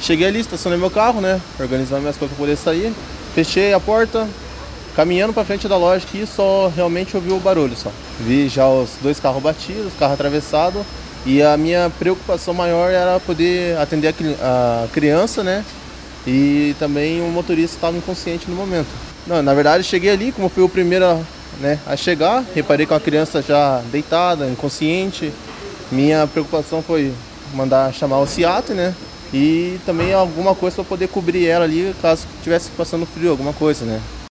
Cheguei ali, estacionei meu carro, né? Organizando minhas coisas para poder sair. Fechei a porta, caminhando para frente da loja aqui, só realmente ouvi o barulho só. Vi já os 2 carros batidos, carro atravessado. E a minha preocupação maior era poder atender a criança, né? E também o motorista estava inconsciente no momento. Não, na verdade, cheguei ali, como fui o primeiro, né, a chegar, reparei com a criança já deitada, inconsciente. Minha preocupação foi mandar chamar o SIAT, né? E também alguma coisa para poder cobrir ela ali, caso estivesse passando frio, alguma coisa, né?